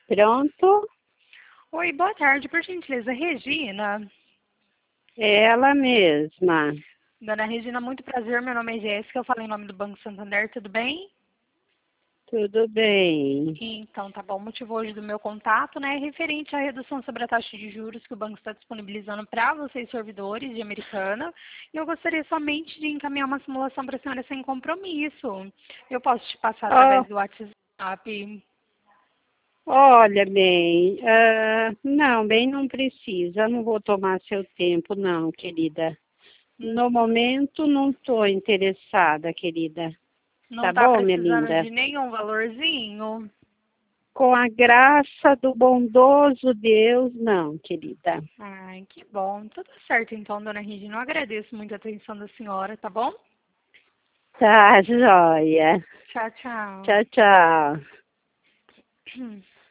Pronto? Oi, boa tarde, por gentileza, Regina. É ela mesma. Dona Regina, muito prazer, meu nome é Jéssica, eu falo em nome do Banco Santander, tudo bem? Tudo bem. Então, tá bom, o motivo hoje do meu contato, né, é referente à redução sobre a taxa de juros que o banco está disponibilizando para vocês, servidores de Americana, e eu gostaria somente de encaminhar uma simulação para a senhora sem compromisso. Eu posso te passar Ó, através do WhatsApp? olha, bem, não, bem, não precisa. Não vou tomar seu tempo, não, querida. No momento, não estou interessada, querida. Não Tá está bom, minha precisando linda? de nenhum valorzinho? Com a graça do bondoso Deus, não, querida. Ai, que bom. Tudo certo então, dona Regina. Eu agradeço muito a atenção da senhora, tá bom? Tá, joia. Tchau, tchau. Tchau, tchau.